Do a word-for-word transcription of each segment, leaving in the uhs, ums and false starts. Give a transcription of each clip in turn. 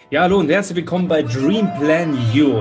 Ja, hallo und herzlich willkommen bei Dream Plan You.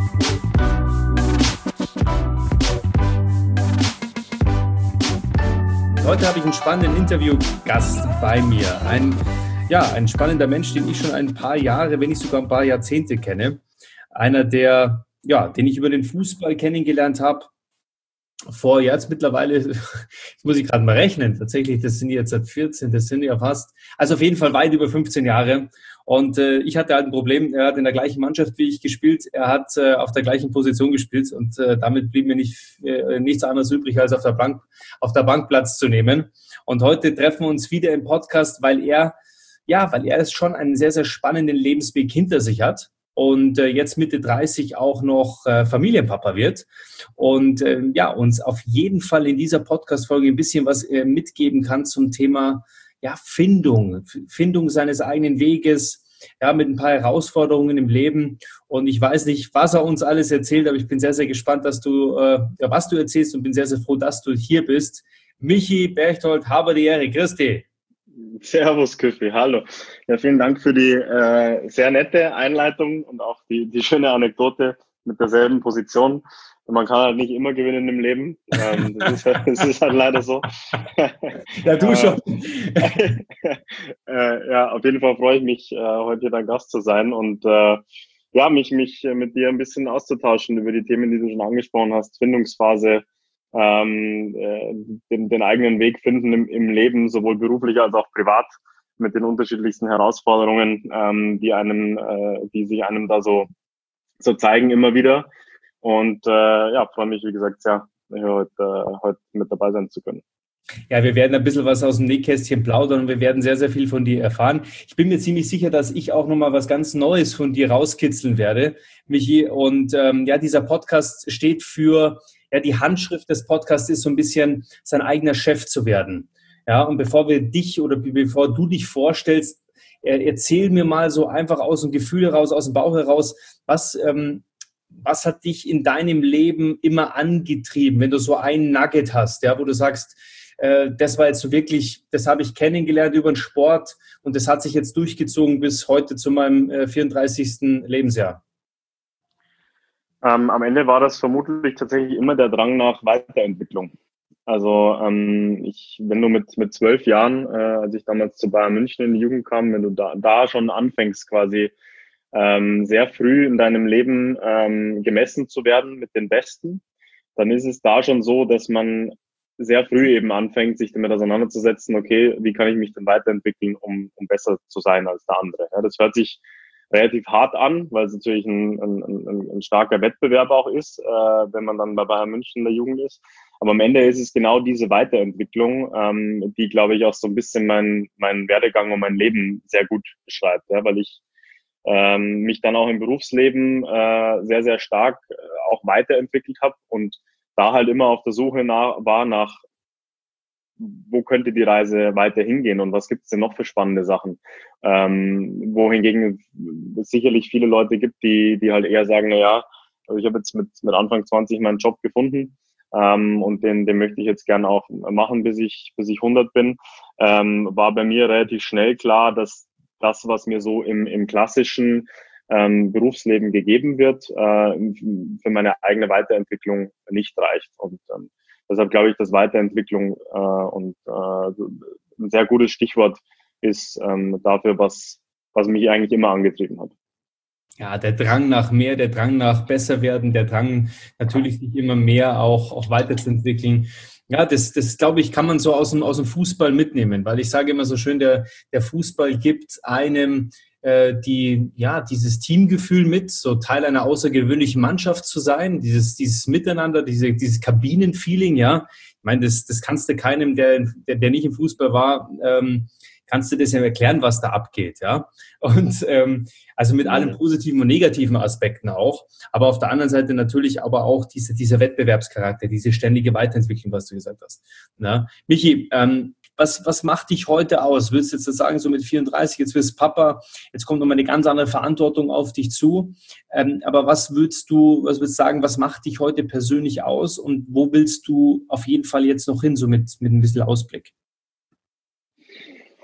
Heute habe ich einen spannenden Interviewgast bei mir. Ein, ja, ein spannender Mensch, den ich schon ein paar Jahre, wenn nicht sogar ein paar Jahrzehnte kenne. Einer, der, ja, den ich über den Fußball kennengelernt habe. Vor jetzt mittlerweile, jetzt muss ich gerade mal rechnen, tatsächlich, das sind jetzt seit vierzehn, das sind ja fast, also auf jeden Fall weit über fünfzehn Jahre. Und äh, ich hatte halt ein Problem, er hat in der gleichen Mannschaft wie ich gespielt, er hat äh, auf der gleichen Position gespielt und äh, damit blieb mir nicht, äh, nichts anderes übrig, als auf der Bank, auf der Bank Platz zu nehmen. Und heute treffen wir uns wieder im Podcast, weil er, ja, weil er es schon einen sehr, sehr spannenden Lebensweg hinter sich hat. Und äh, jetzt Mitte dreißig auch noch äh, Familienpapa wird und äh, ja, uns auf jeden Fall in dieser Podcast-Folge ein bisschen was äh, mitgeben kann zum Thema ja, Findung, Findung seines eigenen Weges, ja, mit ein paar Herausforderungen im Leben. Und ich weiß nicht, was er uns alles erzählt, aber ich bin sehr, sehr gespannt, dass du, äh, ja, was du erzählst und bin sehr, sehr froh, dass du hier bist. Michi Berchtold, habe die Ehre. Christi. Servus, Küffi, hallo. Ja, vielen Dank für die äh, sehr nette Einleitung und auch die, die schöne Anekdote mit derselben Position. Man kann halt nicht immer gewinnen im Leben. Ähm, das, ist, das ist halt leider so. Ja, du schon. äh, ja, auf jeden Fall freue ich mich, äh, heute dein Gast zu sein und äh, ja, mich, mich mit dir ein bisschen auszutauschen über die Themen, die du schon angesprochen hast. Findungsphase, ähm, äh, den, den eigenen Weg finden im, im Leben, sowohl beruflich als auch privat, mit den unterschiedlichsten Herausforderungen, ähm, die einem, äh, die sich einem da so, so zeigen immer wieder. Und äh, ja, freue mich, wie gesagt, sehr, heute, äh, heute mit dabei sein zu können. Ja, wir werden ein bisschen was aus dem Nähkästchen plaudern und wir werden sehr, sehr viel von dir erfahren. Ich bin mir ziemlich sicher, dass ich auch nochmal was ganz Neues von dir rauskitzeln werde, Michi. Und ähm, ja, dieser Podcast steht für, ja, die Handschrift des Podcasts ist so ein bisschen sein eigener Chef zu werden. Ja, und bevor wir dich oder bevor du dich vorstellst, äh, erzähl mir mal so einfach aus dem Gefühl heraus, aus dem Bauch heraus, was... Ähm, Was hat dich in deinem Leben immer angetrieben, wenn du so ein Nugget hast, ja, wo du sagst, äh, das war jetzt so wirklich, das habe ich kennengelernt über den Sport und das hat sich jetzt durchgezogen bis heute zu meinem äh, vierunddreißigsten Lebensjahr? Ähm, am Ende war das vermutlich tatsächlich immer der Drang nach Weiterentwicklung. Also ähm, ich, wenn du mit mit zwölf Jahren, äh, als ich damals zu Bayern München in die Jugend kam, wenn du da, da schon anfängst quasi ähm, sehr früh in deinem Leben ähm, gemessen zu werden mit den Besten, dann ist es da schon so, dass man sehr früh eben anfängt, sich damit auseinanderzusetzen, okay, wie kann ich mich denn weiterentwickeln, um, um besser zu sein als der andere. Ja, das hört sich relativ hart an, weil es natürlich ein, ein, ein, ein starker Wettbewerb auch ist, äh, wenn man dann bei Bayern München in der Jugend ist. Aber am Ende ist es genau diese Weiterentwicklung, ähm, die, glaube ich, auch so ein bisschen mein, mein Werdegang und mein Leben sehr gut beschreibt, ja, weil ich ähm, mich dann auch im Berufsleben äh, sehr, sehr stark äh, auch weiterentwickelt habe und da halt immer auf der Suche nach, war nach, wo könnte die Reise weiter hingehen und was gibt es denn noch für spannende Sachen. Ähm, wohingegen es sicherlich viele Leute gibt, die, die halt eher sagen, na ja, also ich habe jetzt mit, mit Anfang zwanzig meinen Job gefunden ähm, und den, den möchte ich jetzt gern auch machen, bis ich, bis ich hundert bin. Ähm, war bei mir relativ schnell klar, dass das, was mir so im, im klassischen ähm, Berufsleben gegeben wird, äh, für meine eigene Weiterentwicklung nicht reicht. Und ähm, deshalb glaube ich, dass Weiterentwicklung äh, und äh, ein sehr gutes Stichwort ist ähm, dafür, was, was mich eigentlich immer angetrieben hat. Ja, der Drang nach mehr, der Drang nach besser werden, der Drang natürlich sich immer mehr auch, auch weiterzuentwickeln. Ja, das, das glaube ich, kann man so aus dem, aus dem Fußball mitnehmen, weil ich sage immer so schön, der, der Fußball gibt einem äh, die, ja, dieses Teamgefühl mit, so Teil einer außergewöhnlichen Mannschaft zu sein, dieses, dieses Miteinander, diese, dieses Kabinenfeeling, ja. Ich meine, das, das kannst du keinem, der, der, der nicht im Fußball war, ähm, kannst du das ja erklären, was da abgeht, ja. Und ähm, also mit allen positiven und negativen Aspekten auch, aber auf der anderen Seite natürlich aber auch diese, dieser Wettbewerbscharakter, diese ständige Weiterentwicklung, was du gesagt hast. Na? Michi, ähm, was, was macht dich heute aus? Würdest du jetzt sagen, so mit vierunddreißig, jetzt wirst du Papa, jetzt kommt nochmal eine ganz andere Verantwortung auf dich zu, ähm, aber was würdest du, was würdest du sagen, was macht dich heute persönlich aus und wo willst du auf jeden Fall jetzt noch hin, so mit, mit ein bisschen Ausblick?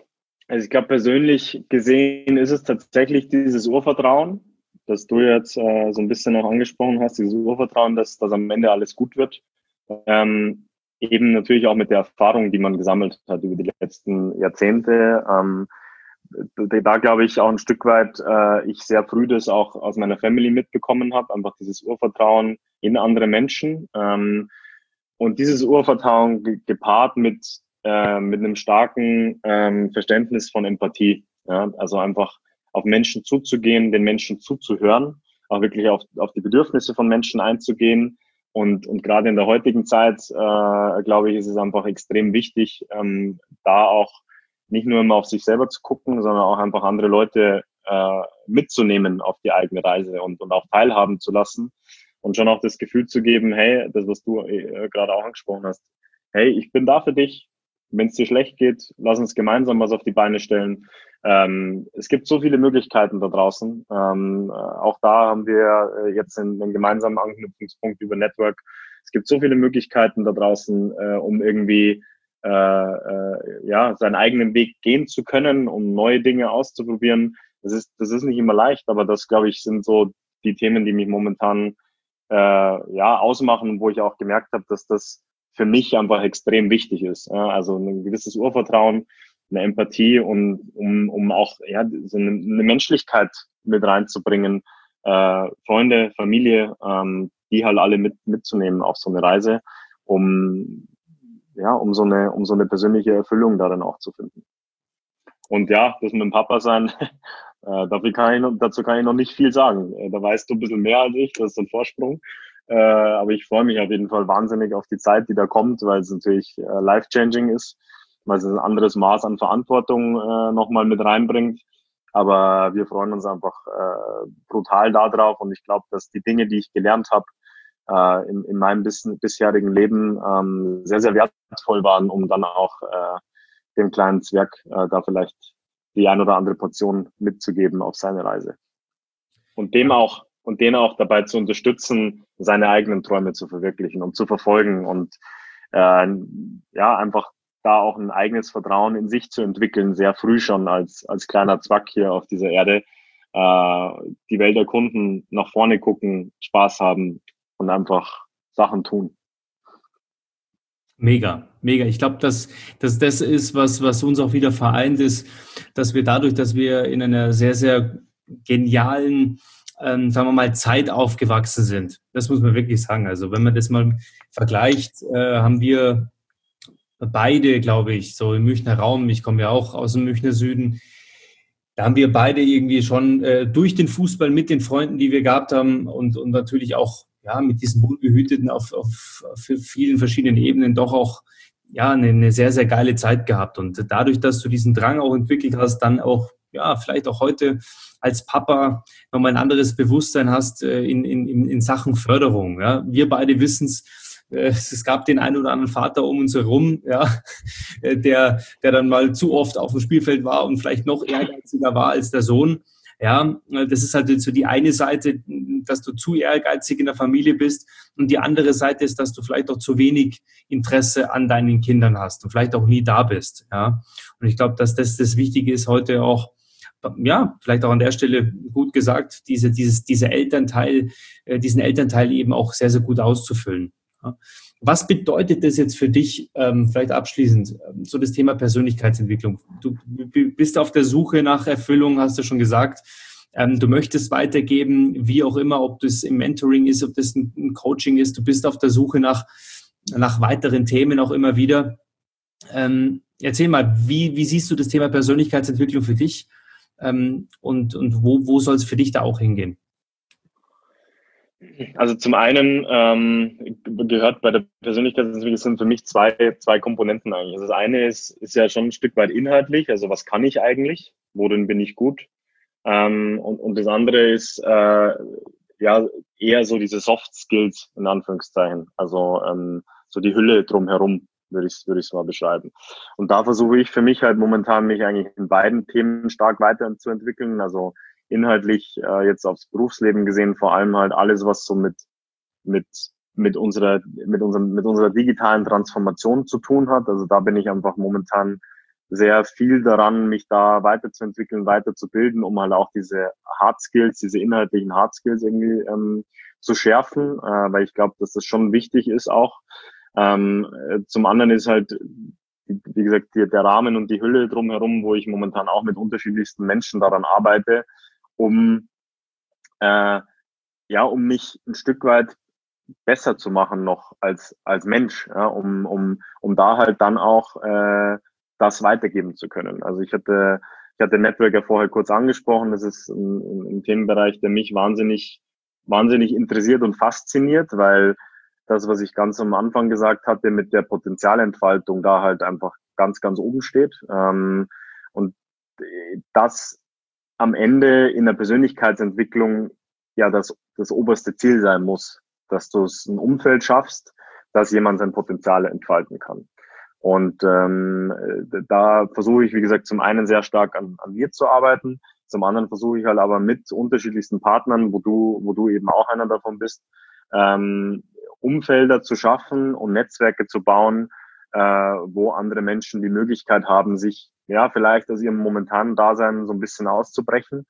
Also ich glaube, persönlich gesehen ist es tatsächlich dieses Urvertrauen, das du jetzt äh, so ein bisschen auch angesprochen hast, dieses Urvertrauen, dass, dass am Ende alles gut wird. Ähm, eben natürlich auch mit der Erfahrung, die man gesammelt hat über die letzten Jahrzehnte. Ähm, da, da glaube ich auch ein Stück weit, äh, ich sehr früh das auch aus meiner Family mitbekommen habe, einfach dieses Urvertrauen in andere Menschen. Ähm, und dieses Urvertrauen ge gepaart mit, äh, mit einem starken ähm, Verständnis von Empathie. Ja? Also einfach auf Menschen zuzugehen, den Menschen zuzuhören, auch wirklich auf, auf die Bedürfnisse von Menschen einzugehen. Und, und gerade in der heutigen Zeit, äh, glaube ich, ist es einfach extrem wichtig, ähm, da auch nicht nur immer auf sich selber zu gucken, sondern auch einfach andere Leute äh, mitzunehmen auf die eigene Reise und, und auch teilhaben zu lassen und schon auch das Gefühl zu geben, hey, das, was du äh, gerade auch angesprochen hast, hey, ich bin da für dich. Wenn es dir schlecht geht, lass uns gemeinsam was auf die Beine stellen. Ähm, es gibt so viele Möglichkeiten da draußen. Ähm, äh, auch da haben wir äh, jetzt einen, einen gemeinsamen Anknüpfungspunkt über Network. Es gibt so viele Möglichkeiten da draußen, äh, um irgendwie äh, äh, ja, seinen eigenen Weg gehen zu können, um neue Dinge auszuprobieren. Das ist, das ist nicht immer leicht, aber das, glaube ich, sind so die Themen, die mich momentan äh, ja, ausmachen, wo ich auch gemerkt habe, dass das für mich einfach extrem wichtig ist. Ja, also ein gewisses Urvertrauen, eine Empathie und um, um auch ja, so eine, eine Menschlichkeit mit reinzubringen, äh, Freunde, Familie, ähm, die halt alle mit mitzunehmen auf so eine Reise, um ja, um so eine, um so eine persönliche Erfüllung darin auch zu finden. Und ja, das mit dem Papa sein, äh, dafür kann ich noch, dazu kann ich noch nicht viel sagen. Äh, da weißt du ein bisschen mehr als ich, das ist ein Vorsprung. Äh, aber ich freue mich auf jeden Fall wahnsinnig auf die Zeit, die da kommt, weil es natürlich äh, life-changing ist, weil es ein anderes Maß an Verantwortung äh, nochmal mit reinbringt. Aber wir freuen uns einfach äh, brutal darauf und ich glaube, dass die Dinge, die ich gelernt habe, äh, in, in meinem bis, bisherigen Leben ähm, sehr, sehr wertvoll waren, um dann auch äh, dem kleinen Zwerg äh, da vielleicht die ein oder andere Portion mitzugeben auf seine Reise. Und dem auch, und den auch dabei zu unterstützen, seine eigenen Träume zu verwirklichen und zu verfolgen und äh, ja, einfach da auch ein eigenes Vertrauen in sich zu entwickeln, sehr früh schon als, als kleiner Zwack hier auf dieser Erde, äh, die Welt erkunden, nach vorne gucken, Spaß haben und einfach Sachen tun. Mega, mega. Ich glaube, dass, dass das ist, was, was uns auch wieder vereint ist, dass wir dadurch, dass wir in einer sehr, sehr genialen, ähm, sagen wir mal, Zeit aufgewachsen sind. Das muss man wirklich sagen. Also wenn man das mal vergleicht, äh, haben wir beide, glaube ich, so im Münchner Raum, ich komme ja auch aus dem Münchner Süden, da haben wir beide irgendwie schon äh, durch den Fußball mit den Freunden, die wir gehabt haben und, und natürlich auch ja, mit diesen Wohlbehüteten auf, auf, auf vielen verschiedenen Ebenen doch auch ja, eine, eine sehr, sehr geile Zeit gehabt. Und dadurch, dass du diesen Drang auch entwickelt hast, dann auch, ja, vielleicht auch heute als Papa nochmal ein anderes Bewusstsein hast äh, in, in, in Sachen Förderung. Ja. Wir beide wissen es, es gab den einen oder anderen Vater um uns herum, ja, der, der dann mal zu oft auf dem Spielfeld war und vielleicht noch ehrgeiziger war als der Sohn. Ja, das ist halt so die eine Seite, dass du zu ehrgeizig in der Familie bist und die andere Seite ist, dass du vielleicht auch zu wenig Interesse an deinen Kindern hast und vielleicht auch nie da bist. Ja, und ich glaube, dass das das Wichtige ist heute auch, ja, vielleicht auch an der Stelle gut gesagt, diese, dieses, diese Elternteil, diesen Elternteil eben auch sehr, sehr gut auszufüllen. Ja. Was bedeutet das jetzt für dich, ähm, vielleicht abschließend, so das Thema Persönlichkeitsentwicklung? Du bist auf der Suche nach Erfüllung, hast du schon gesagt. Ähm, du möchtest weitergeben, wie auch immer, ob das im Mentoring ist, ob das ein, ein Coaching ist. Du bist auf der Suche nach, nach weiteren Themen auch immer wieder. Ähm, erzähl mal, wie, wie siehst du das Thema Persönlichkeitsentwicklung für dich? Ähm, und und wo, wo soll es für dich da auch hingehen? Also zum einen ähm, gehört bei der Persönlichkeitsentwicklung sind für mich zwei, zwei Komponenten eigentlich. Also das eine ist, ist ja schon ein Stück weit inhaltlich, also was kann ich eigentlich, worin bin ich gut? Ähm, und, und das andere ist äh, ja eher so diese Soft Skills in Anführungszeichen, also ähm, so die Hülle drumherum, würde ich würde ich es mal beschreiben. Und da versuche ich für mich halt momentan mich eigentlich in beiden Themen stark weiterzuentwickeln, also inhaltlich äh, jetzt aufs Berufsleben gesehen, vor allem halt alles, was so mit mit mit unserer mit unserem mit unserer digitalen Transformation zu tun hat. Also da bin ich einfach momentan sehr viel daran, mich da weiterzuentwickeln, weiterzubilden, um halt auch diese Hard Skills, diese inhaltlichen Hard Skills irgendwie ähm, zu schärfen, äh, weil ich glaube, dass das schon wichtig ist auch. Ähm, zum anderen ist halt, wie gesagt, die, der Rahmen und die Hülle drumherum, wo ich momentan auch mit unterschiedlichsten Menschen daran arbeite, um äh, ja, um mich ein Stück weit besser zu machen noch als als Mensch, ja, um um um da halt dann auch äh, das weitergeben zu können. Also ich hatte ich hatte Network ja vorher kurz angesprochen. Das ist ein, ein Themenbereich, der mich wahnsinnig wahnsinnig interessiert und fasziniert, weil das, was ich ganz am Anfang gesagt hatte, mit der Potenzialentfaltung da halt einfach ganz, ganz oben steht. Ähm, und das am Ende in der Persönlichkeitsentwicklung ja das, das oberste Ziel sein muss, dass du es ein Umfeld schaffst, dass jemand sein Potenzial entfalten kann. Und ähm, da versuche ich, wie gesagt, zum einen sehr stark an, an mir zu arbeiten, zum anderen versuche ich halt aber mit unterschiedlichsten Partnern, wo du, wo du eben auch einer davon bist, ähm, Umfelder zu schaffen und Netzwerke zu bauen, äh, wo andere Menschen die Möglichkeit haben, sich ja vielleicht aus ihrem momentanen Dasein so ein bisschen auszubrechen,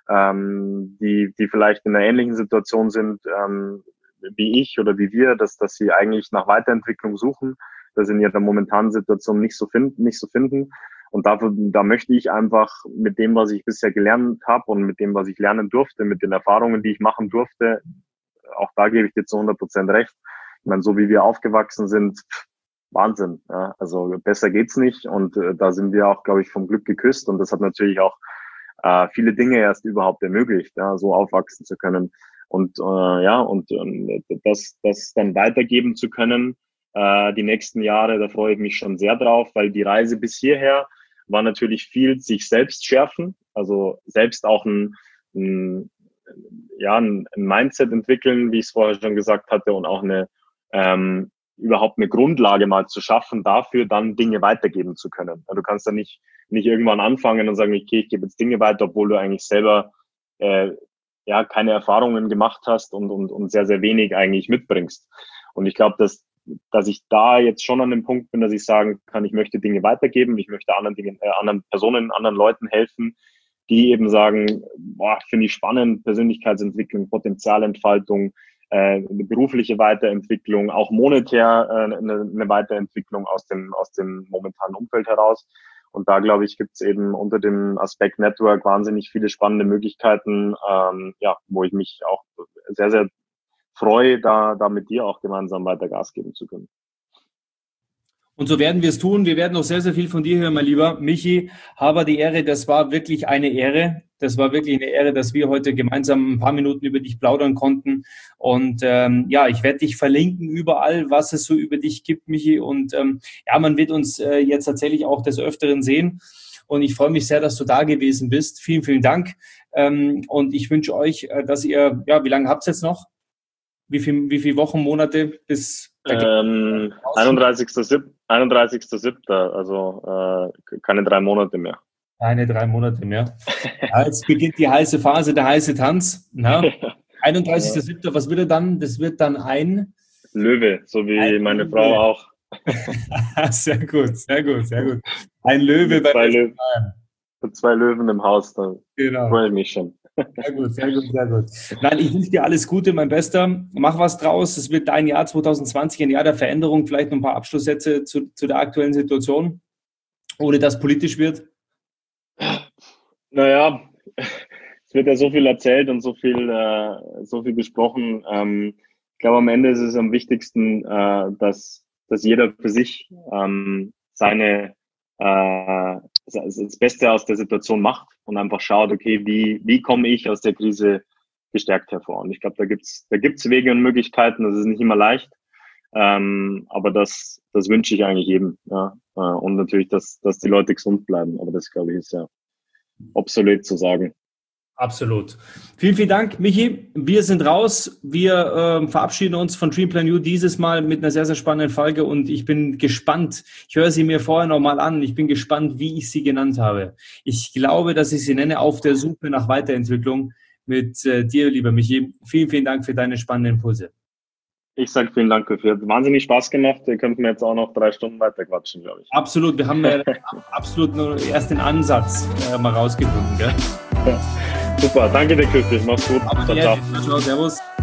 ähm, die, die vielleicht in einer ähnlichen Situation sind ähm, wie ich oder wie wir, dass, dass sie eigentlich nach Weiterentwicklung suchen, das in ihrer momentanen Situation nicht so finden, nicht so finden. Und dafür, da möchte ich einfach mit dem, was ich bisher gelernt habe und mit dem, was ich lernen durfte, mit den Erfahrungen, die ich machen durfte, auch da gebe ich dir zu hundert Prozent recht. Ich meine, so wie wir aufgewachsen sind, Wahnsinn. Ja, also besser geht's nicht. Und äh, da sind wir auch, glaube ich, vom Glück geküsst. Und das hat natürlich auch äh, viele Dinge erst überhaupt ermöglicht, ja, so aufwachsen zu können. Und äh, ja, und äh, das, das dann weitergeben zu können, äh, die nächsten Jahre, da freue ich mich schon sehr drauf, weil die Reise bis hierher war natürlich viel sich selbst schärfen, also selbst auch ein, ein ja, ein, ein Mindset entwickeln, wie ich es vorher schon gesagt hatte, und auch eine ähm, überhaupt eine Grundlage mal zu schaffen, dafür dann Dinge weitergeben zu können. Du kannst dann nicht nicht irgendwann anfangen und sagen, okay, ich gebe jetzt Dinge weiter, obwohl du eigentlich selber äh, ja keine Erfahrungen gemacht hast und und und sehr sehr wenig eigentlich mitbringst. Und ich glaube, dass dass ich da jetzt schon an dem Punkt bin, dass ich sagen kann, ich möchte Dinge weitergeben, ich möchte anderen Dingen, äh, anderen Personen, anderen Leuten helfen, die eben sagen, boah, finde ich spannend, Persönlichkeitsentwicklung, Potenzialentfaltung, äh, eine berufliche Weiterentwicklung, auch monetär äh, eine, eine Weiterentwicklung aus dem aus dem momentanen Umfeld heraus. Und da, glaube ich, gibt es eben unter dem Aspekt Network wahnsinnig viele spannende Möglichkeiten, ähm, ja, wo ich mich auch sehr, sehr freue, da, da mit dir auch gemeinsam weiter Gas geben zu können. Und so werden wir es tun. Wir werden noch sehr, sehr viel von dir hören, mein Lieber Michi. Habe die Ehre, das war wirklich eine Ehre. Das war wirklich eine Ehre, dass wir heute gemeinsam ein paar Minuten über dich plaudern konnten. Und ähm, ja, ich werde dich verlinken überall, was es so über dich gibt, Michi. Und ähm, ja, man wird uns äh, jetzt tatsächlich auch des Öfteren sehen. Und ich freue mich sehr, dass du da gewesen bist. Vielen, vielen Dank. Ähm, und ich wünsche euch, äh, dass ihr, ja, wie lange habt ihr jetzt noch? Wie viel, wie viele Wochen, Monate bis ähm, einunddreißigster siebter, also äh, keine drei Monate mehr. Keine drei Monate mehr. Ja, jetzt beginnt die heiße Phase, der heiße Tanz. einunddreißigster siebter Was wird er dann? Das wird dann ein Löwe, so wie ein meine Löwe. Frau auch. Sehr gut, sehr gut, sehr gut. Ein Löwe bei zwei Löwen. Zwei Löwen im Haus, da genau. freue ich mich schon. Sehr gut, sehr gut, sehr gut. Nein, ich wünsche dir alles Gute, mein Bester. Mach was draus. Es wird dein Jahr zwanzig zwanzig, ein Jahr der Veränderung. Vielleicht noch ein paar Abschlusssätze zu, zu der aktuellen Situation, ohne dass politisch wird. Naja, es wird ja so viel erzählt und so viel, äh, so viel besprochen. Ähm, ich glaube, am Ende ist es am wichtigsten, äh, dass, dass jeder für sich ähm, seine äh, das Beste aus der Situation macht und einfach schaut, okay, wie, wie komme ich aus der Krise gestärkt hervor? Und ich glaube, da gibt's da gibt's Wege und Möglichkeiten, das ist nicht immer leicht, ähm, aber das, das wünsche ich eigentlich jedem. Ja? Und natürlich, dass, dass die Leute gesund bleiben, aber das, glaube ich, ist ja obsolet zu sagen. Absolut. Vielen, vielen Dank, Michi. Wir sind raus. Wir äh, verabschieden uns von Dreamplan U dieses Mal mit einer sehr, sehr spannenden Folge und ich bin gespannt. Ich höre sie mir vorher nochmal an. Ich bin gespannt, wie ich sie genannt habe. Ich glaube, dass ich sie nenne auf der Suche nach Weiterentwicklung mit äh, dir, lieber Michi. Vielen, vielen Dank für deine spannenden Impulse. Ich sage vielen Dank, Köpfi. Hat wahnsinnig Spaß gemacht. Ihr könnt mir jetzt auch noch drei Stunden weiter quatschen, glaube ich. Absolut. Wir haben äh, absolut nur erst den Ansatz äh, mal rausgefunden. Gell? Ja. Super. Danke dir, Köpfi. Mach's gut. Ciao, ciao. Servus.